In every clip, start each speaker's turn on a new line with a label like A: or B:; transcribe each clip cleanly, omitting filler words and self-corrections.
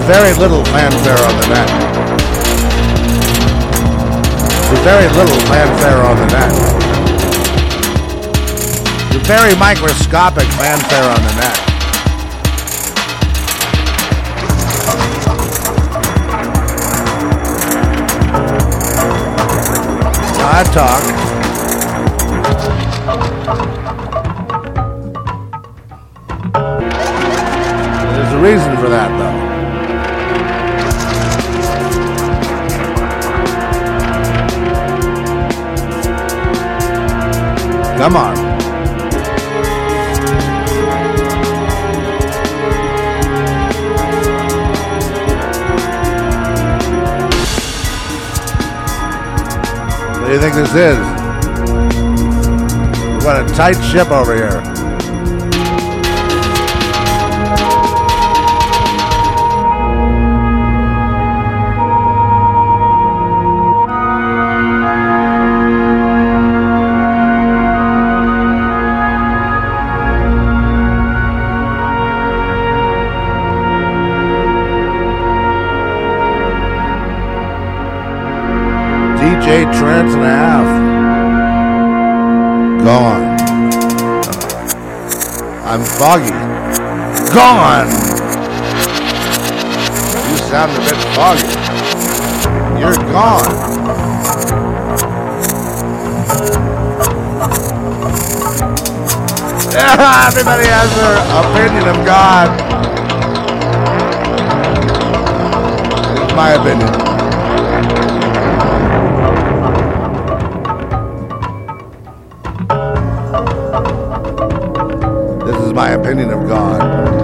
A: Very little fanfare on the net. With very little fanfare on the net. With very microscopic fanfare on the net. I talk. There's a reason for that, though. Come on. What do you think this is? We've got a tight ship over here. Trance and a half. Gone. I'm foggy. Gone. You sound a bit foggy. You're gone. Everybody has their opinion of God. It's my opinion. My opinion of God.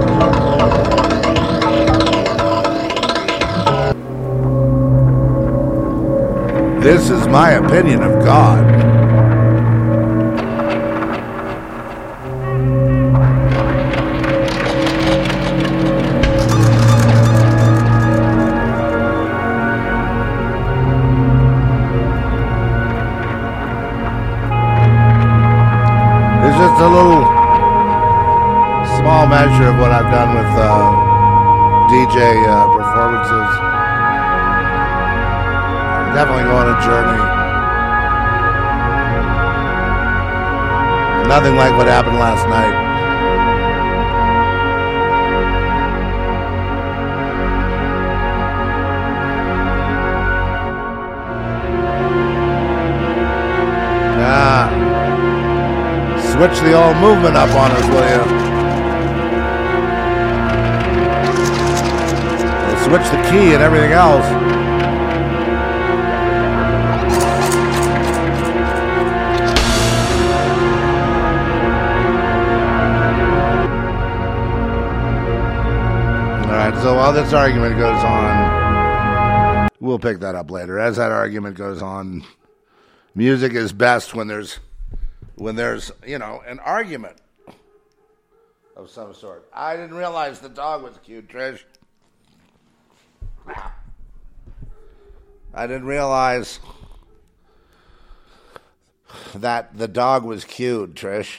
A: This is my opinion of God. It's just a little small measure of what I've done with DJ performances. I'm definitely going on a journey. Nothing like what happened last night. Switch the old movement up on us, will you? Switch the key and everything else. Alright, so while this argument goes on, we'll pick that up later. As that argument goes on, music is best when there's an argument of some sort. I didn't realize the dog was cute, Trish. I didn't realize that the dog was cute, Trish.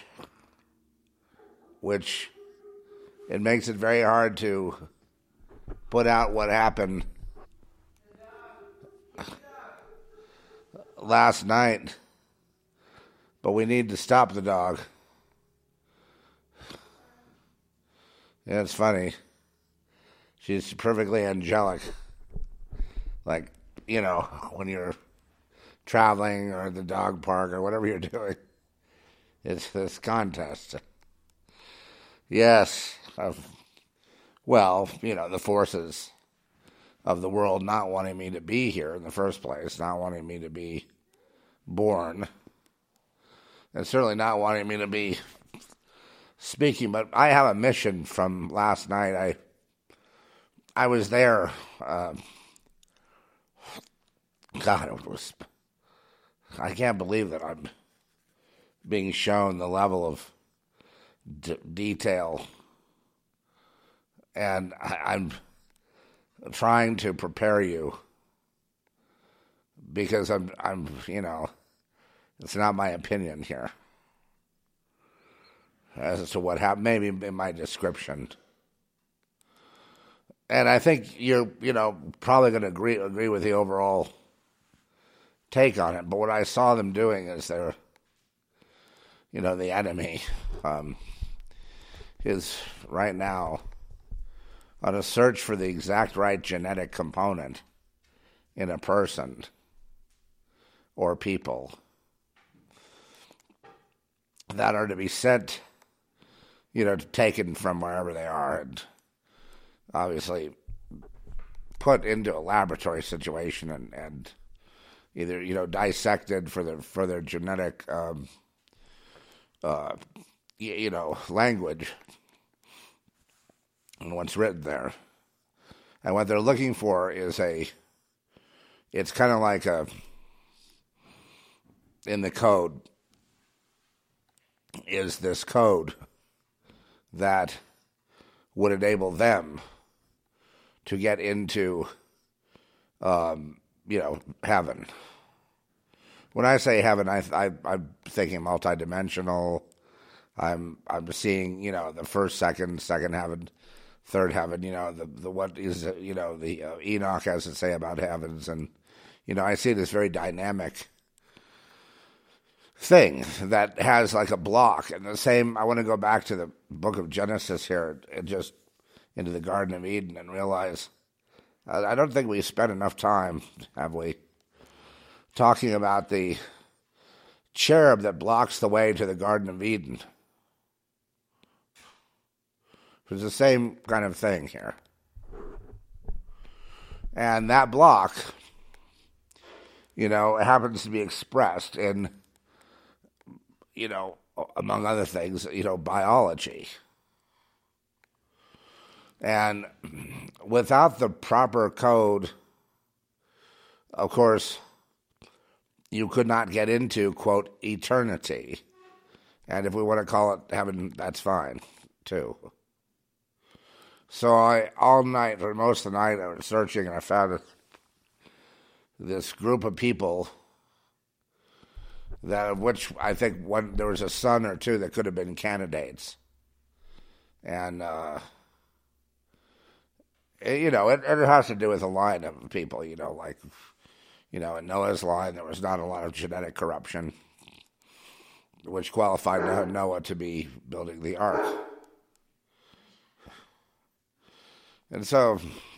A: Which it makes it very hard to put out what happened last night. But we need to stop the dog. Yeah, it's funny. She's perfectly angelic. Like, when you're traveling or at the dog park or whatever you're doing. It's this contest. Yes. The forces of the world not wanting me to be here in the first place, not wanting me to be born, and certainly not wanting me to be speaking. But I have a mission from last night. I was there. I can't believe that I'm being shown the level of detail, and I'm trying to prepare you because I'm it's not my opinion here as to what happened. Maybe in my description, And I think you're, probably going to agree with the overall take on it. But what I saw them doing is they're, the enemy is right now on a search for the exact right genetic component in a person or people that are to be sent, taken from wherever they are and obviously put into a laboratory situation and either, dissected for their genetic, language and what's written there. And what they're looking for is it's kind of like in the code, is this code that would enable them to get into, heaven. When I say heaven, I'm thinking multidimensional. I'm seeing, the first, second heaven, third heaven. The what is the Enoch has to say about heavens, and I see this very dynamic thing that has like a block. And the same, I want to go back to the book of Genesis here and just into the Garden of Eden and realize I don't think we spent enough time, have we, talking about the cherub that blocks the way to the Garden of Eden. It's the same kind of thing here. And that block, happens to be expressed in, among other things, biology. And without the proper code, of course, you could not get into, quote, eternity. And if we want to call it heaven, that's fine, too. So all night, or most of the night, I was searching, and I found this group of people that of which I think there was a son or two that could have been candidates. And, it has to do with a line of people, like, in Noah's line, there was not a lot of genetic corruption, which qualified Noah to be building the ark. And so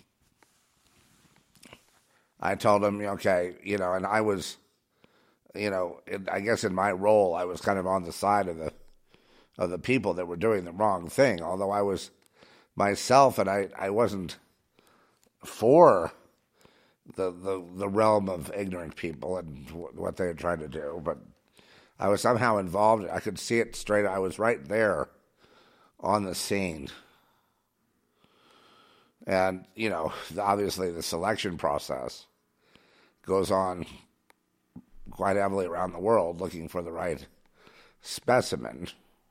A: I told him, okay, and I was, I guess in my role, I was kind of on the side of the people that were doing the wrong thing, although I was myself, and I wasn't for the realm of ignorant people and what they had tried to do, but I was somehow involved. I could see it straight. I was right there on the scene. And, obviously the selection process goes on quite heavily around the world looking for the right specimen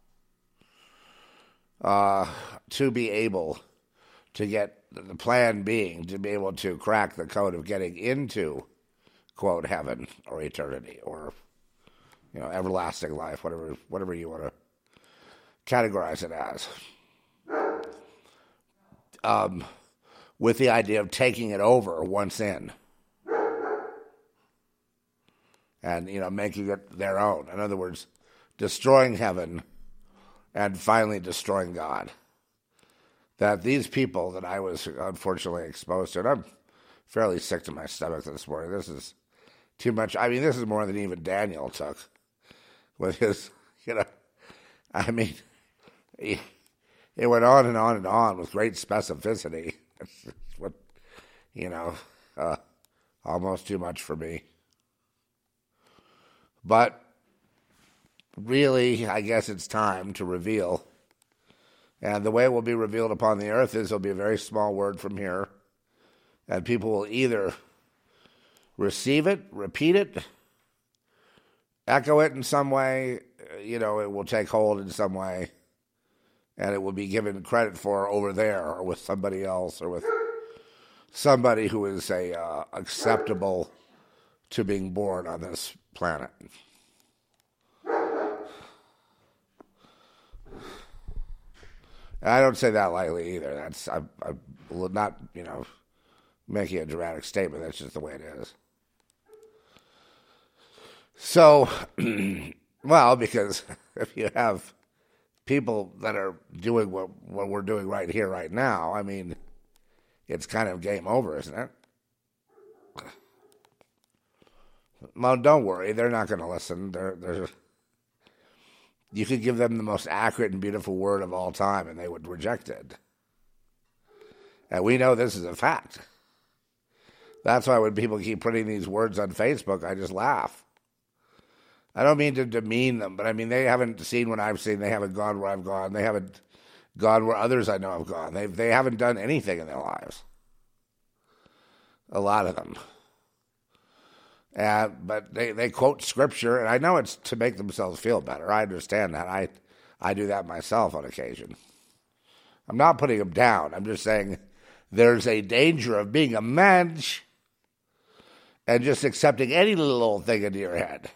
A: to be able to get, the plan being to be able to crack the code of getting into, quote, heaven or eternity or, everlasting life, whatever you want to categorize it as. With the idea of taking it over once in and, making it their own. In other words, destroying heaven and finally destroying God. That these people that I was unfortunately exposed to, and I'm fairly sick to my stomach this morning. This is too much. I mean, this is more than even Daniel took with his, it went on and on and on with great specificity. It's what, almost too much for me. But really, I guess it's time to reveal. And the way it will be revealed upon the earth is it'll be a very small word from here. And people will either receive it, repeat it, echo it in some way, it will take hold in some way. And it will be given credit for over there or with somebody else or with somebody who is acceptable to being born on this planet. And I don't say that lightly either. not, making a dramatic statement. That's just the way it is. So, well, because if you have people that are doing what we're doing right here, right now, I mean, it's kind of game over, isn't it? Well, don't worry. They're not going to listen. You could give them the most accurate and beautiful word of all time, and they would reject it. And we know this is a fact. That's why when people keep putting these words on Facebook, I just laugh. I don't mean to demean them, but I mean, they haven't seen what I've seen. They haven't gone where I've gone. They haven't gone where others I know have gone. They haven't done anything in their lives. A lot of them. But they quote scripture, and I know it's to make themselves feel better. I understand that. I do that myself on occasion. I'm not putting them down. I'm just saying there's a danger of being a mensch and just accepting any little old thing into your head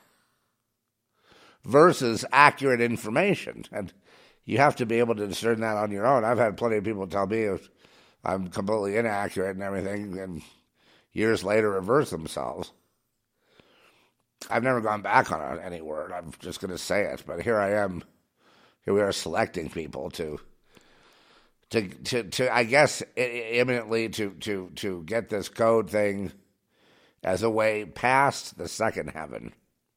A: versus accurate information. And you have to be able to discern that on your own. I've had plenty of people tell me I'm completely inaccurate and everything, and years later reverse themselves. I've never gone back on any word. I'm just going to say it. But here I am. Here we are selecting people to I guess, imminently to get this code thing as a way past the second heaven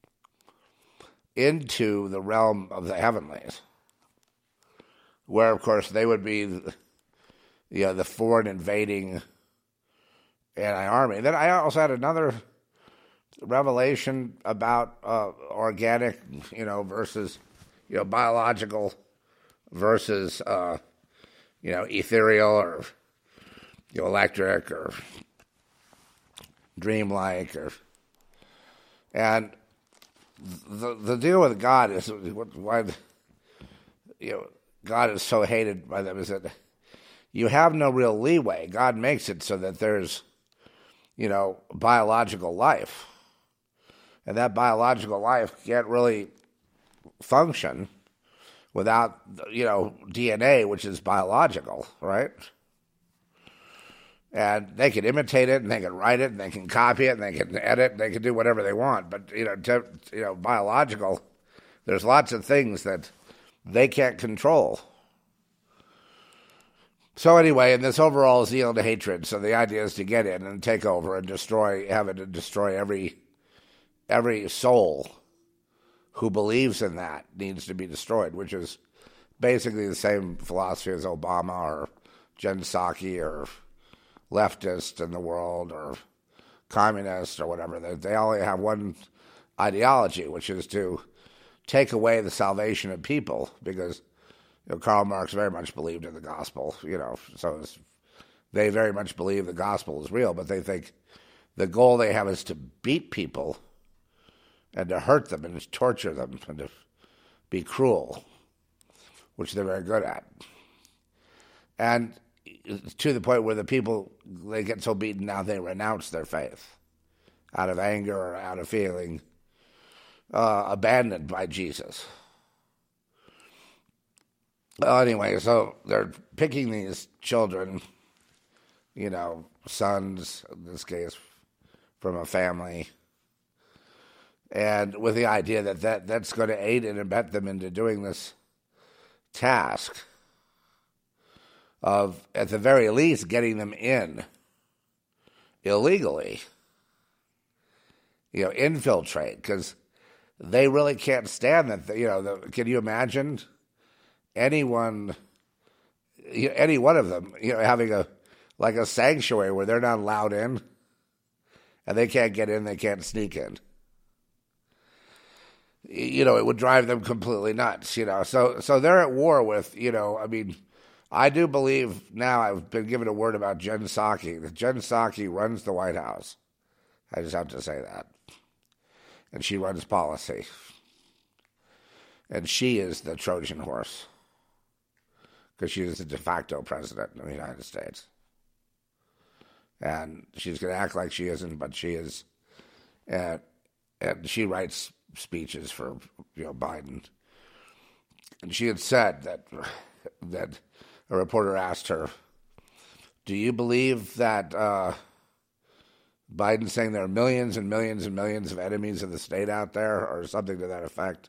A: into the realm of the heavenlies, where, of course, they would be, the foreign invading anti-army. Then I also had another revelation about organic, versus, biological versus, ethereal or electric or dreamlike, and the deal with God is why God is so hated by them is that you have no real leeway. God makes it so that there's biological life, and that biological life can't really function without DNA, which is biological, right? And they can imitate it, and they can write it, and they can copy it, and they can edit, and they can do whatever they want. But biological, there's lots of things that they can't control. So anyway, in this overall zeal and hatred, so the idea is to get in and take over and destroy every soul who believes in that needs to be destroyed, which is basically the same philosophy as Obama or Jen Psaki or leftist in the world or communist or whatever. They only have one ideology, which is to take away the salvation of people, because Karl Marx very much believed in the gospel, so they very much believe the gospel is real, but they think the goal they have is to beat people and to hurt them and to torture them and to be cruel, which they're very good at. And to the point where the people, they get so beaten now they renounce their faith out of anger or out of feeling abandoned by Jesus. Well, anyway, so they're picking these children, sons, in this case, from a family, and with the idea that's going to aid and abet them into doing this task of, at the very least, getting them in illegally, infiltrate, because they really can't stand that. Can you imagine any one of them, having a sanctuary where they're not allowed in, and they can't get in, they can't sneak in? It would drive them completely nuts, So they're at war with, I do believe now, I've been given a word about Jen Psaki, that Jen Psaki runs the White House. I just have to say that. And she runs policy. And she is the Trojan horse, because she is the de facto president of the United States. And she's going to act like she isn't, but she is. And she writes speeches for Biden. And she had said that a reporter asked her, Do you believe that Biden's saying there are millions and millions and millions of enemies of the state out there, or something to that effect?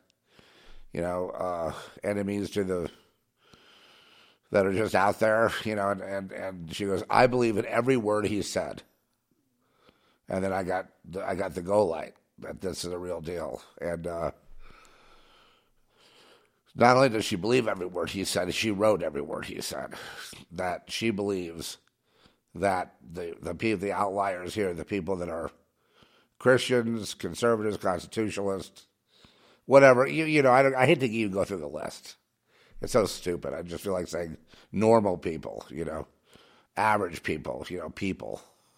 A: Enemies to the that are just out there, and she goes, I believe in every word he said. And then I got the go light that this is a real deal. And not only does she believe every word he said, she wrote every word he said. That she believes that the outliers here, the people that are Christians, conservatives, constitutionalists, whatever, I hate to even go through the list. It's so stupid. I just feel like saying normal people, average people, people.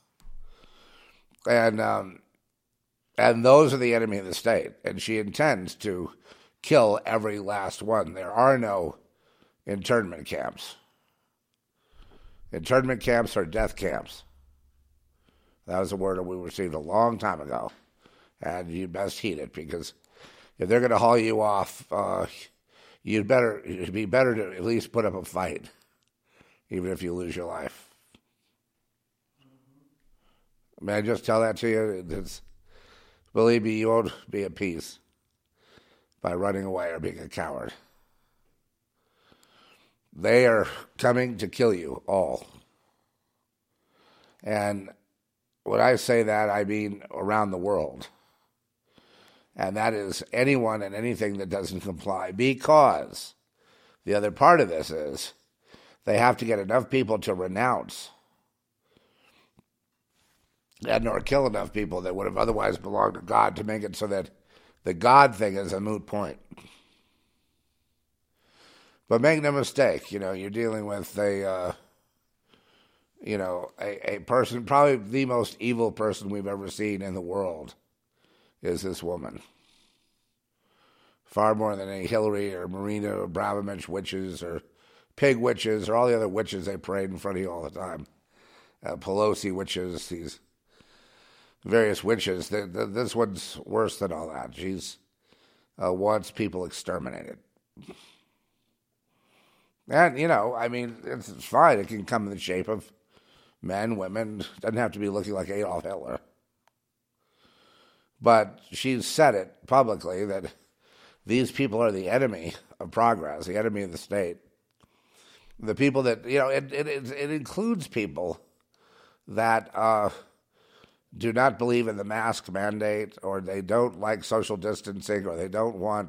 A: And those are the enemy of the state. And she intends to kill every last one. There are no internment camps. Internment camps are death camps. That was a word that we received a long time ago. And you best heed it, because if they're going to haul you off, it'd be better to at least put up a fight, even if you lose your life. May I just tell that to you? Believe me, you won't be at peace by running away or being a coward. They are coming to kill you all. And when I say that, I mean around the world. And that is anyone and anything that doesn't comply. Because the other part of this is they have to get enough people to renounce and or kill enough people that would have otherwise belonged to God to make it so that the God thing is a moot point. But make no mistake, you're dealing with a person, probably the most evil person we've ever seen in the world is this woman. Far more than any Hillary or Marina or Abramovich witches or pig witches or all the other witches they parade in front of you all the time. Pelosi witches, these various witches. This one's worse than all that. She's wants people exterminated. And, it's fine. It can come in the shape of men, women. It doesn't have to be looking like Adolf Hitler. But she's said it publicly that these people are the enemy of progress, the enemy of the state. The people that, it includes people that do not believe in the mask mandate, or they don't like social distancing, or they don't want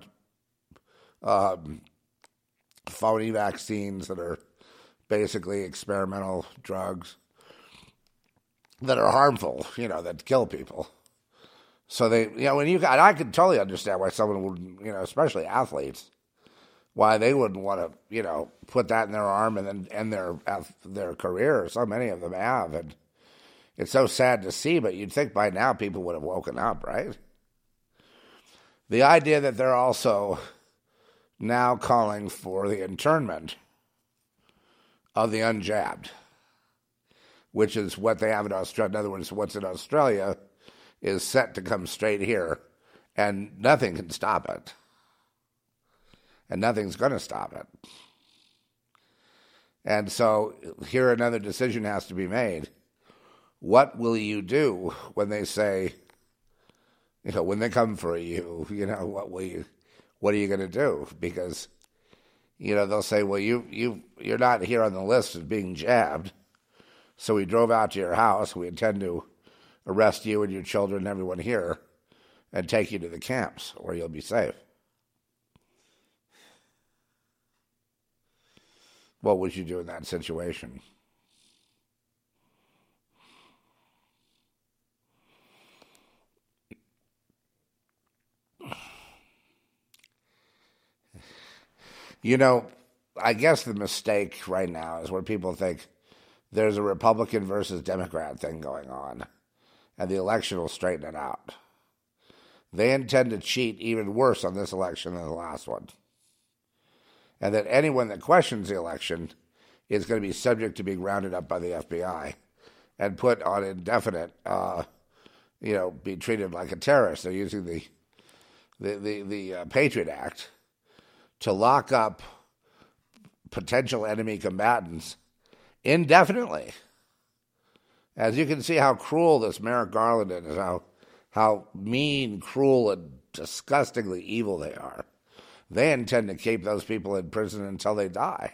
A: phony vaccines that are basically experimental drugs that are harmful, that kill people. So they, I can totally understand why someone would, especially athletes, why they wouldn't want to, put that in their arm and then end their career. So many of them have, and it's so sad to see. But you'd think by now people would have woken up, right? The idea that they're also now calling for the internment of the unjabbed, which is what they have in Australia. In other words, what's in Australia is set to come straight here, and nothing can stop it. And nothing's going to stop it. And so here another decision has to be made. What will you do when they say, when they come for you, what are you going to do? Because, they'll say, well, you're not here on the list as being jabbed, so we drove out to your house. We intend to arrest you and your children and everyone here and take you to the camps where you'll be safe. What would you do in that situation? I guess the mistake right now is where people think there's a Republican versus Democrat thing going on, and the election will straighten it out. They intend to cheat even worse on this election than the last one. And that anyone that questions the election is going to be subject to being rounded up by the FBI and put on indefinite, be treated like a terrorist. They're using the Patriot Act to lock up potential enemy combatants indefinitely. As you can see how cruel this Merrick Garland is, how mean, cruel, and disgustingly evil they are. They intend to keep those people in prison until they die.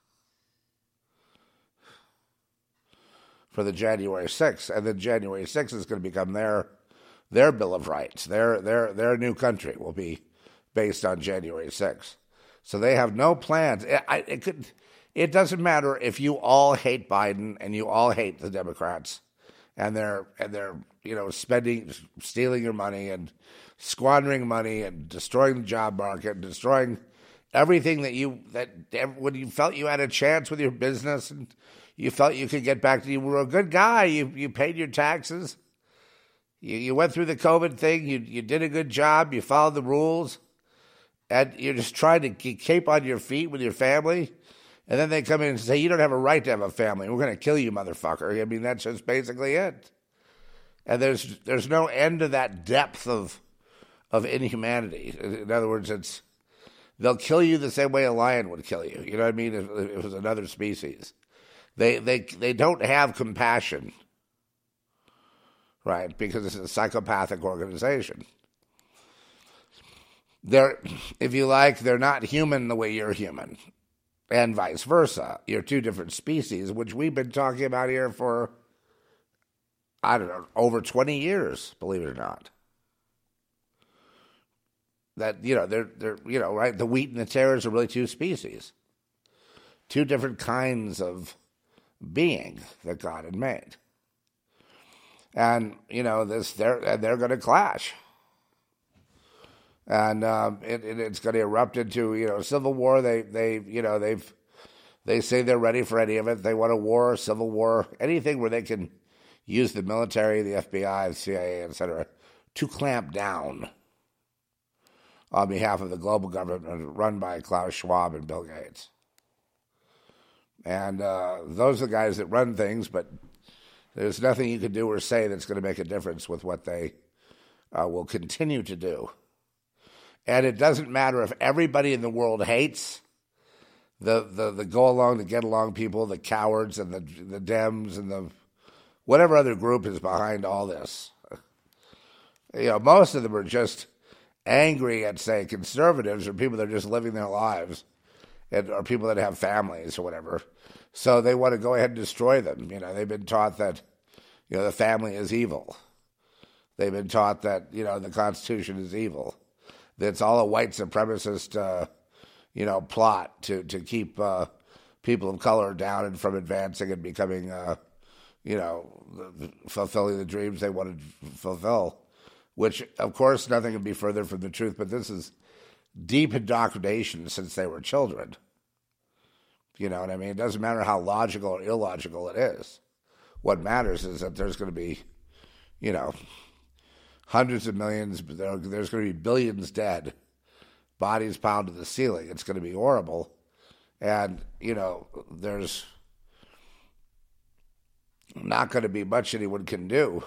A: For the January 6th. And then January 6th is going to become their Bill of Rights. Their new country will be based on January 6th. So they have no plans. It doesn't matter if you all hate Biden and you all hate the Democrats, and they're stealing your money and squandering money and destroying the job market and destroying everything when you felt you had a chance with your business and you felt you could get back to, you were a good guy, you paid your taxes, you went through the COVID thing, you did a good job, you followed the rules, and you're just trying to keep on your feet with your family, and then they come in and say, you don't have a right to have a family, we're going to kill you, motherfucker. I mean, that's just basically it. And there's no end to that depth of inhumanity. In other words, they'll kill you the same way a lion would kill you. You know what I mean? If it was another species. They don't have compassion, right? Because it's a psychopathic organization. If you like, they're not human the way you're human, and vice versa. You're two different species, which we've been talking about here for, I don't know, over 20 years, believe it or not. That, they're right, the wheat and the tares are really two species. Two different kinds of being that God had made. And, they're going to clash. And it's going to erupt into, civil war. They say they're ready for any of it. They want a war, civil war, anything where they can use the military, the FBI, the CIA, etc., to clamp down on behalf of the global government run by Klaus Schwab and Bill Gates. And those are the guys that run things, but there's nothing you can do or say that's going to make a difference with what they will continue to do. And it doesn't matter if everybody in the world hates the go-along, the get-along people, the cowards and the Dems and the whatever other group is behind all this. Most of them are just angry at, say, conservatives or people that are just living their lives, or people that have families or whatever. So they want to go ahead and destroy them. They've been taught that, the family is evil. They've been taught that, the Constitution is evil. That's all a white supremacist, plot to keep people of color down and from advancing and becoming, fulfilling the dreams they want to fulfill. Which, of course, nothing could be further from the truth, but this is deep indoctrination since they were children. You know what I mean? It doesn't matter how logical or illogical it is. What matters is that there's going to be, hundreds of millions, there's going to be billions dead, bodies pounded to the ceiling. It's going to be horrible. And, there's not going to be much anyone can do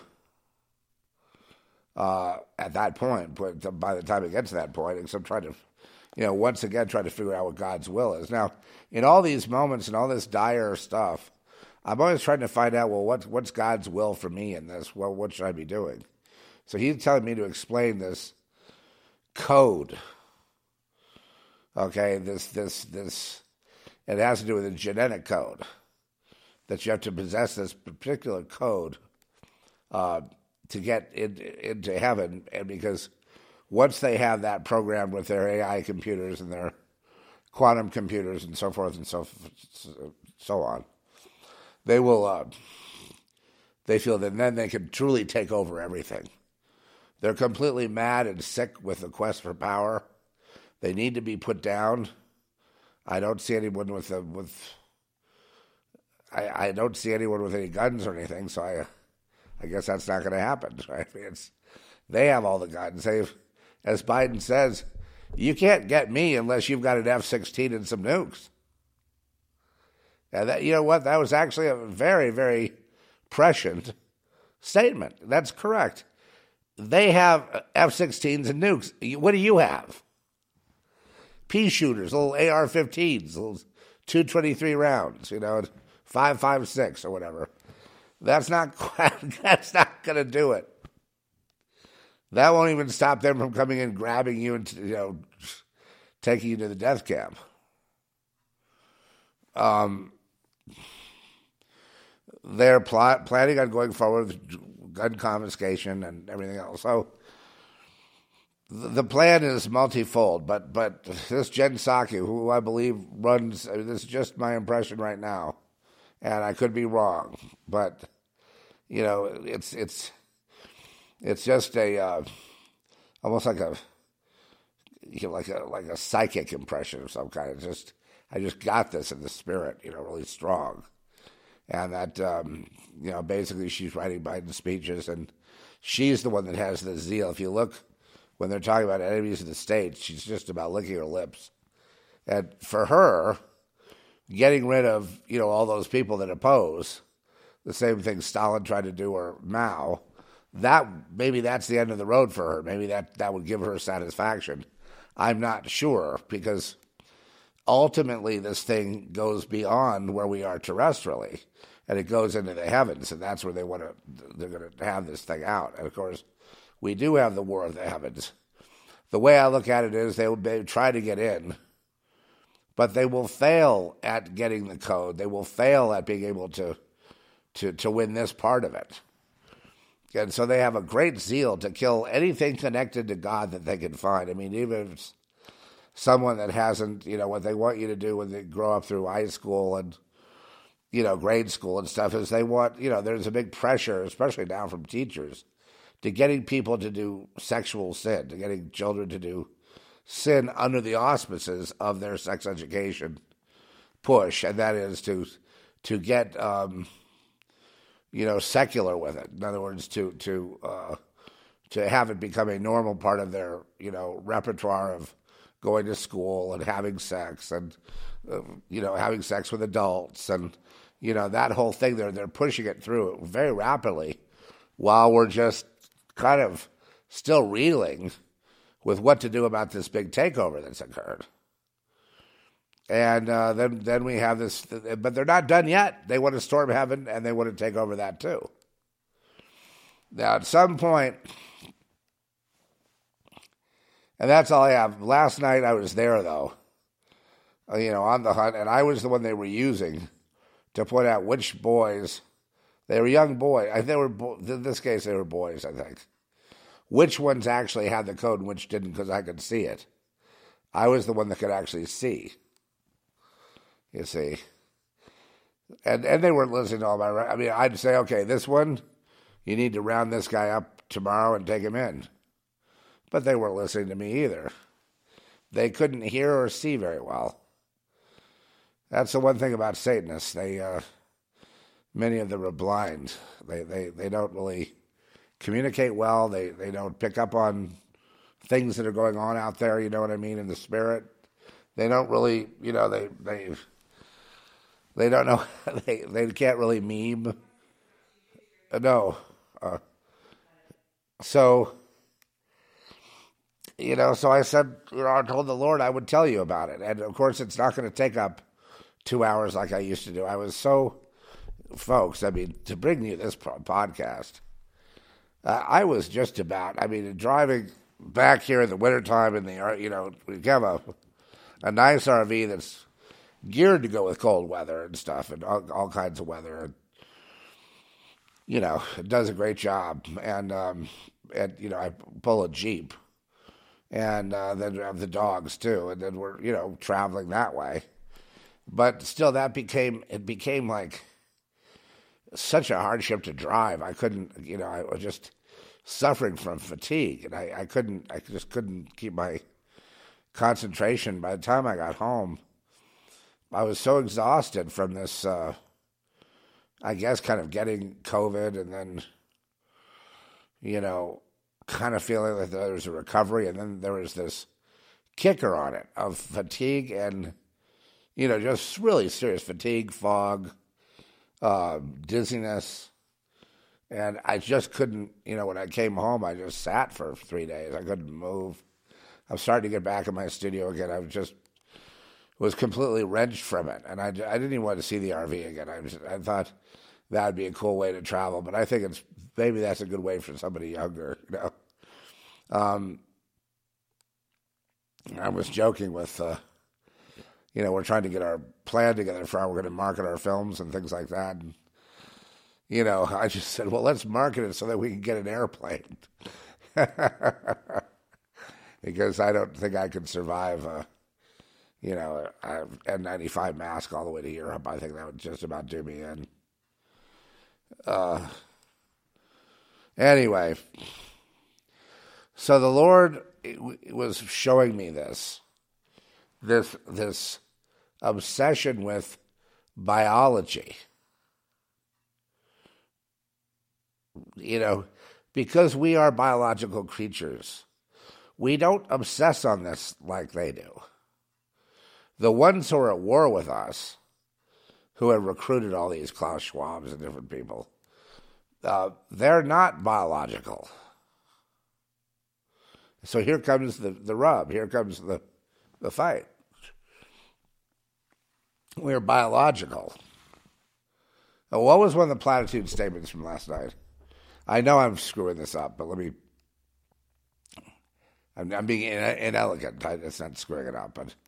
A: at that point, but by the time it gets to that point, except trying to, once again, try to figure out what God's will is. Now, in all these moments and all this dire stuff, I'm always trying to find out, well, what's God's will for me in this? Well, what should I be doing? So he's telling me to explain this code. Okay, this, it has to do with a genetic code, that you have to possess this particular code to get into heaven, and because once they have that programmed with their AI computers and their quantum computers and so forth and so on, they will. They feel that then they can truly take over everything. They're completely mad and sick with the quest for power. They need to be put down. I don't see anyone I don't see anyone with any guns or anything, so I guess that's not going to happen, right? I mean, they have all the guns. As Biden says, you can't get me unless you've got an F-16 and some nukes. And that, you know what? That was actually a very, very prescient statement. That's correct. They have F-16s and nukes. What do you have? Pea shooters, little AR-15s, little 223 rounds, 5.56 or whatever. That's not that's not going to do it. That won't even stop them from coming in, grabbing you, and taking you to the death camp. They're planning on going forward with gun confiscation and everything else. So the plan is multifold. But this Jen Psaki, who I believe runs, this is just my impression right now, and I could be wrong, but it's just a almost like a psychic impression of some kind. I just got this in the spirit, really strong. And that, basically she's writing Biden speeches, and she's the one that has the zeal. If you look, when they're talking about enemies of the state, she's just about licking her lips. And for her, getting rid of, all those people that oppose, the same thing Stalin tried to do or Mao, maybe that's the end of the road for her. Maybe that would give her satisfaction. I'm not sure, because ultimately this thing goes beyond where we are terrestrially, and it goes into the heavens, and that's where they're going to have this thing out. And of course, we do have the war of the heavens. The way I look at it is they try to get in, but they will fail at getting the code. They will fail at being able to win this part of it. And so they have a great zeal to kill anything connected to God that they can find. I mean, even if it's someone that hasn't, what they want you to do when they grow up through high school and, grade school and stuff is they want, there's a big pressure, especially now from teachers, to getting people to do sexual sin, to getting children to do sin under the auspices of their sex education push, and that is to get, secular with it. In other words, to have it become a normal part of their, repertoire of going to school and having sex and, having sex with adults and, that whole thing. They're pushing it through very rapidly while we're just kind of still reeling with what to do about this big takeover that's occurred. And then we have this, but they're not done yet. They want to storm heaven, and they want to take over that too. Now, at some point, and that's all I have. Last night I was there, though, on the hunt, and I was the one they were using to point out which boys, they were young boys. In this case, they were boys, I think. Which ones actually had the code and which didn't, because I could see it. I was the one that could actually see. You see. And they weren't listening to all my... I mean, I'd say, okay, this one, you need to round this guy up tomorrow and take him in. But they weren't listening to me either. They couldn't hear or see very well. That's the one thing about Satanists. Many of them are blind. They don't really communicate well. They don't pick up on things that are going on out there, you know what I mean, in the spirit. They don't really, they don't know, they can't really meme. No. So I said, I told the Lord I would tell you about it. And of course, it's not going to take up 2 hours like I used to do. I was so, folks, to bring you this podcast, I was just about, driving back here in the wintertime in the, we have a nice RV that's geared to go with cold weather and stuff and all kinds of weather. And, it does a great job. And I pull a Jeep. And then we have the dogs too, and then we're traveling that way. But still, it became like such a hardship to drive. I couldn't, I was just suffering from fatigue, and I just couldn't keep my concentration. By the time I got home, I was so exhausted from this. I guess kind of getting COVID, and then kind of feeling like there was a recovery, and then there was this kicker on it of fatigue and, just really serious fatigue, fog, dizziness. And I just couldn't, when I came home, I just sat for 3 days. I couldn't move. I'm starting to get back in my studio again. I was completely wrenched from it. And I didn't even want to see the RV again. I thought, that would be a cool way to travel. But I think maybe that's a good way for somebody younger, I was joking with, we're trying to get our plan together for how we're going to market our films and things like that. And, I just said, well, let's market it so that we can get an airplane. Because I don't think I could survive a N95 mask all the way to Europe. I think that would just about do me in. Anyway, so the Lord was showing me this obsession with biology. Because we are biological creatures, we don't obsess on this like they do. The ones who are at war with us, who have recruited all these Klaus Schwabs and different people, they're not biological. So here comes the rub. Here comes the fight. We're biological. Now, what was one of the platitude statements from last night? I know I'm screwing this up, but I'm being inelegant. It's not screwing it up, but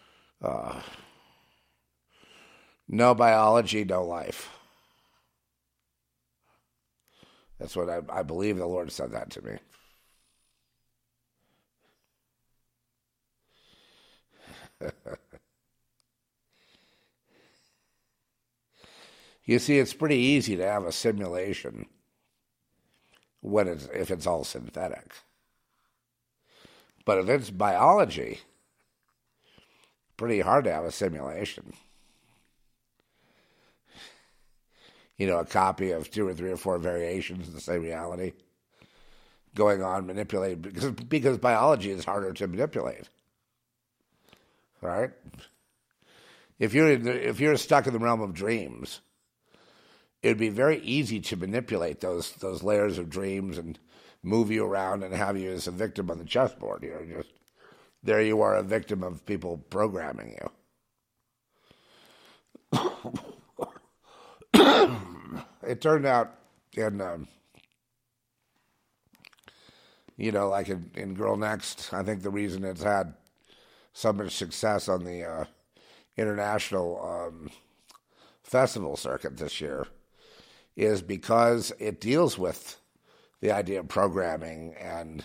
A: no biology, no life. That's what I believe the Lord said that to me. You see, it's pretty easy to have a simulation if it's all synthetic. But if it's biology, pretty hard to have a simulation. A copy of 2 or 3 or 4 variations of the same reality going on, manipulated, because biology is harder to manipulate. Right? If you're stuck in the realm of dreams, it would be very easy to manipulate those layers of dreams and move you around and have you as a victim on the chessboard. There you are, a victim of people programming you. It turned out like in Girl Next, I think the reason it's had so much success on the international festival circuit this year is because it deals with the idea of programming and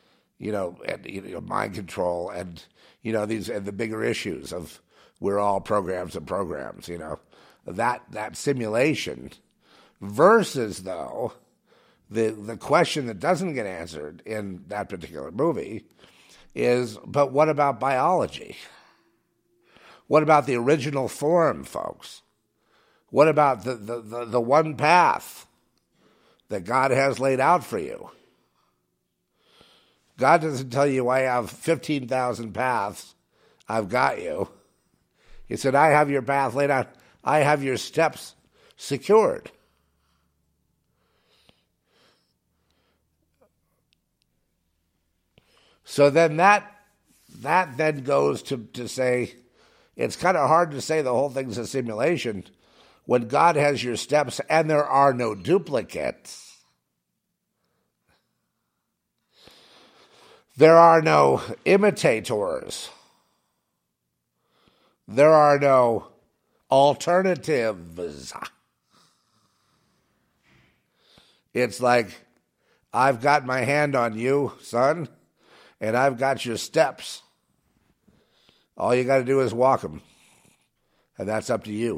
A: mind control and these and the bigger issues of we're all programs and programs. That simulation versus though the question that doesn't get answered in that particular movie is, but what about biology? What about the original form, folks? What about the one path that God has laid out for you? God doesn't tell you, I have 15,000 paths, I've got you. He said, I have your path laid out. I have your steps secured. So then that then goes to say, it's kind of hard to say the whole thing's a simulation when God has your steps and there are no duplicates. There are no imitators. There are no alternatives. It's like, I've got my hand on you, son, and I've got your steps. All you got to do is walk them, and that's up to you.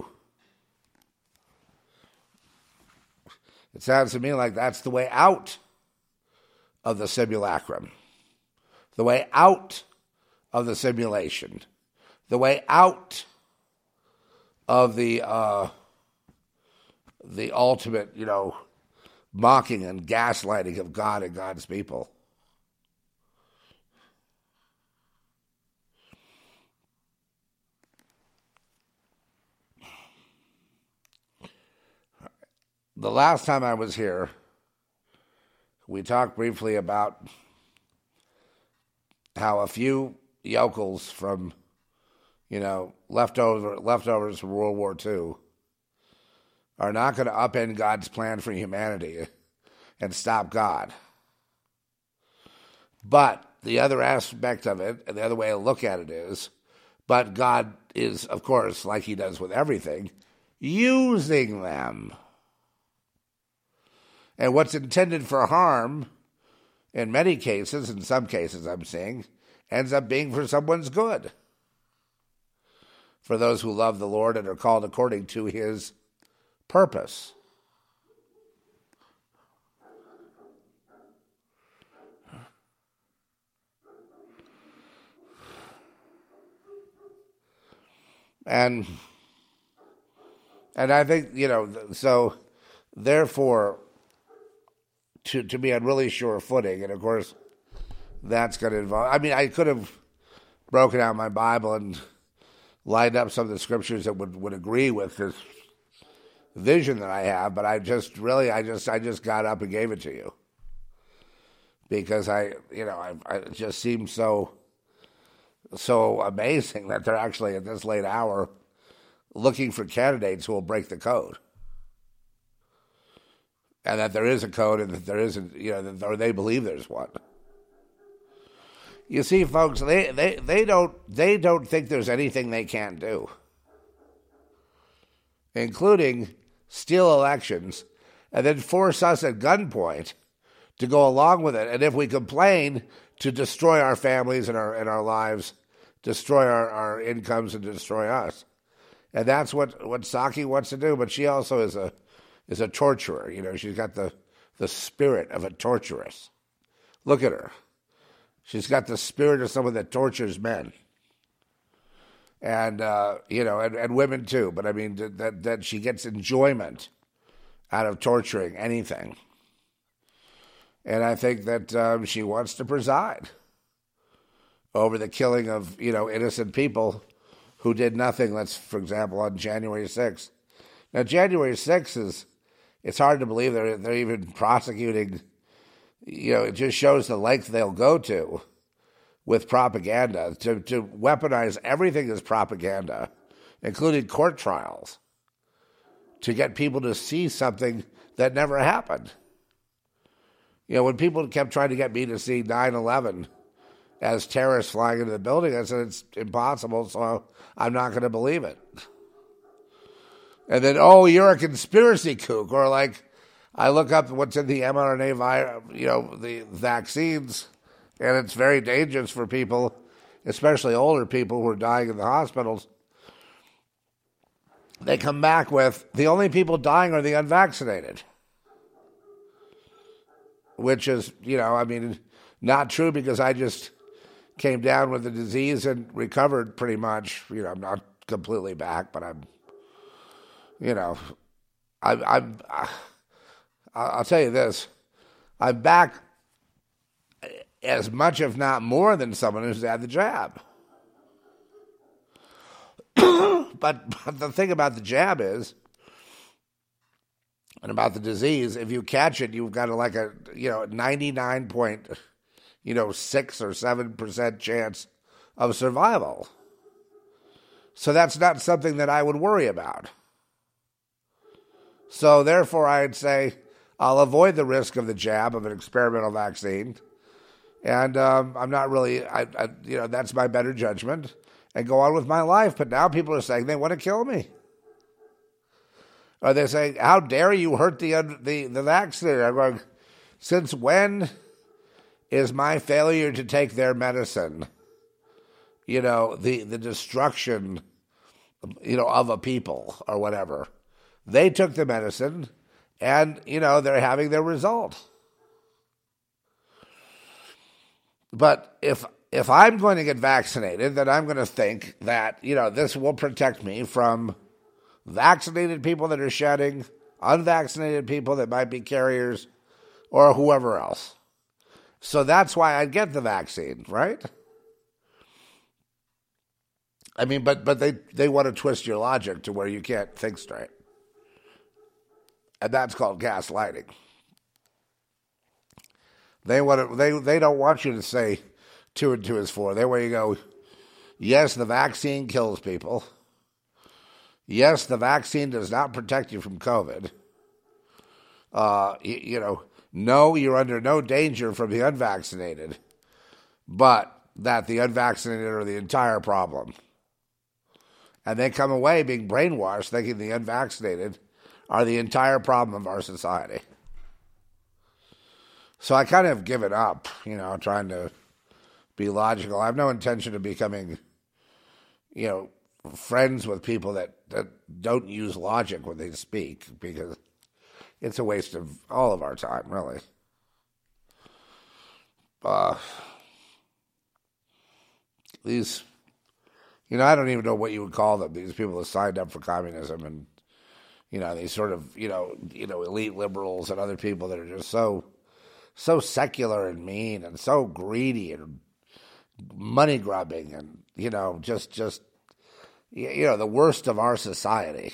A: It sounds to me like that's the way out of the simulacrum, the way out of the simulation, the way out of the ultimate, mocking and gaslighting of God and God's people. The last time I was here, we talked briefly about how a few yokels from, leftovers from World War II are not going to upend God's plan for humanity and stop God. But the other aspect of it, and the other way to look at it is, but God is, of course, like he does with everything, using them. And what's intended for harm, in many cases, in some cases I'm seeing, ends up being for someone's good. For those who love the Lord and are called according to his purpose. And I think, so therefore, to be on really sure footing, and of course, that's going to involve, I could have broken out my Bible and lined up some of the scriptures that would agree with this vision that I have, but I just got up and gave it to you. Because it just seems so amazing that they're actually at this late hour looking for candidates who will break the code. And that there is a code and that there isn't, or they believe there's one. You see, folks, they don't think there's anything they can't do, including steal elections and then force us at gunpoint to go along with it. And if we complain, to destroy our families and our lives, destroy our incomes and destroy us. And that's what Psaki wants to do. But she also is a torturer. She's got the spirit of a torturess. Look at her. She's got the spirit of someone that tortures men. And, and women too. But that she gets enjoyment out of torturing anything. And I think that she wants to preside over the killing of, innocent people who did nothing. For example, on January 6th. Now, January 6th it's hard to believe they're even prosecuting. It just shows the length they'll go to with propaganda, to weaponize everything as propaganda, including court trials, to get people to see something that never happened. When people kept trying to get me to see 9/11 as terrorists flying into the building, I said, it's impossible, so I'm not going to believe it. And then, you're a conspiracy kook. Or I look up what's in the mRNA, the vaccines, and it's very dangerous for people, especially older people who are dying in the hospitals. They come back with, the only people dying are the unvaccinated. Which is, not true, because I just came down with the disease and recovered pretty much. I'm not completely back, but I'll tell you this. I'm back as much, if not more, than someone who's had the jab. But the thing about the jab is, and about the disease, if you catch it, you've got a 99.6 or 7% chance of survival. So that's not something that I would worry about. So therefore, I'd say I'll avoid the risk of the jab of an experimental vaccine, and I'm not really, that's my better judgment, and go on with my life. But now people are saying they want to kill me. Or they're saying, how dare you hurt the vaccinated? I'm going, since when is my failure to take their medicine, the destruction, of a people or whatever? They took the medicine and, they're having their result. But if I'm going to get vaccinated, then I'm going to think that, this will protect me from vaccinated people that are shedding, unvaccinated people that might be carriers, or whoever else. So that's why I'd get the vaccine, right? But they want to twist your logic to where you can't think straight. And that's called gaslighting. They don't want you to say 2 and 2 is 4. They want you to go, yes, the vaccine kills people. Yes, the vaccine does not protect you from COVID. No, you're under no danger from the unvaccinated, but that the unvaccinated are the entire problem. And they come away being brainwashed, thinking the unvaccinated are the entire problem of our society. So I kind of given up, trying to be logical. I have no intention of becoming, friends with people that don't use logic when they speak, because it's a waste of all of our time, really. These, I don't even know what you would call them. These people that signed up for communism, and these sort of elite liberals and other people that are just so secular and mean and so greedy and money grubbing and just the worst of our society.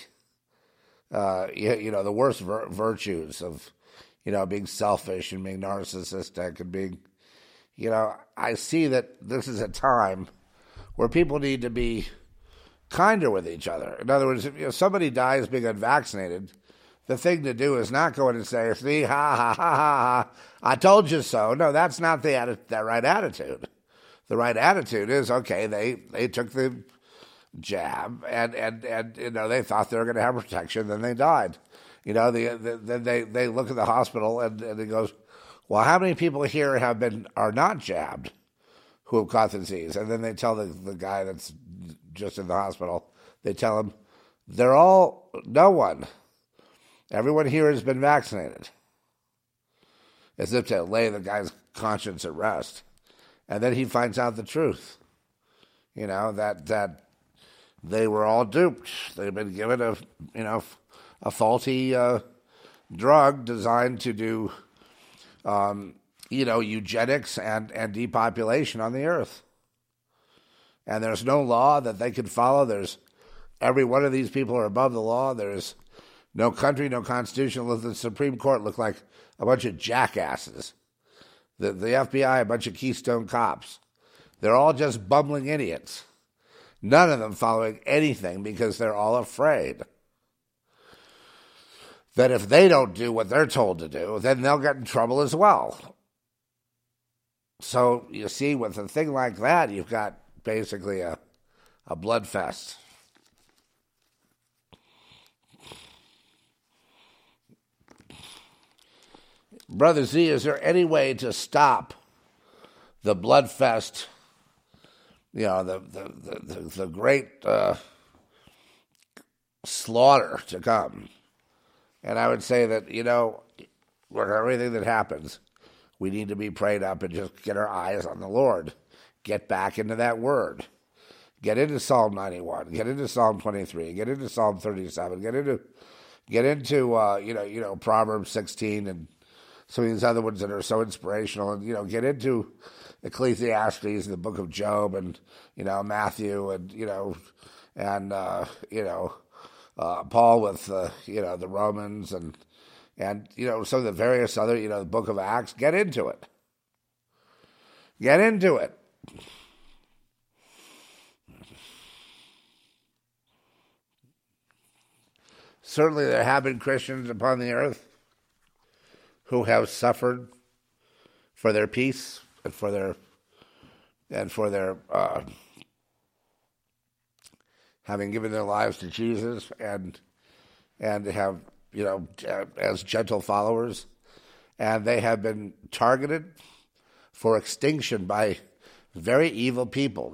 A: The worst virtues of being selfish and being narcissistic and being I see that this is a time where people need to be kinder with each other. In other words, if somebody dies being unvaccinated, the thing to do is not go in and say, "See, ha ha ha ha, I told you so." No, that's not the right attitude. The right attitude is, okay, they took the jab and they thought they were going to have protection, then they died. They look at the hospital and it goes, well, how many people here are not jabbed who have caught the disease? And then they tell the guy that's just in the hospital, they tell him, no one. Everyone here has been vaccinated. As if to lay the guy's conscience at rest. And then he finds out the truth. That they were all duped. They've been given a faulty drug designed to do eugenics and depopulation on the earth. And there's no law that they could follow. Every one of these people are above the law. There's no country, no constitution. The Supreme Court looked like a bunch of jackasses. The FBI, a bunch of Keystone cops. They're all just bumbling idiots. None of them following anything because they're all afraid that if they don't do what they're told to do, then they'll get in trouble as well. So you see, with a thing like that, you've got basically a blood fest. Brother Z, is there any way to stop the blood fest? The great slaughter to come. And I would say that, with everything that happens, we need to be prayed up and just get our eyes on the Lord. Get back into that word. Get into Psalm 91. Get into Psalm 23. Get into Psalm 37. Get into Proverbs 16 and some of these other ones that are so inspirational. And, get into Ecclesiastes and the book of Job and, Matthew and, Paul with, the Romans and some of the various other, the book of Acts. Get into it. Get into it. Certainly there have been Christians upon the earth who have suffered for their peace and for their having given their lives to Jesus and have, as gentle followers, and they have been targeted for extinction by very evil people.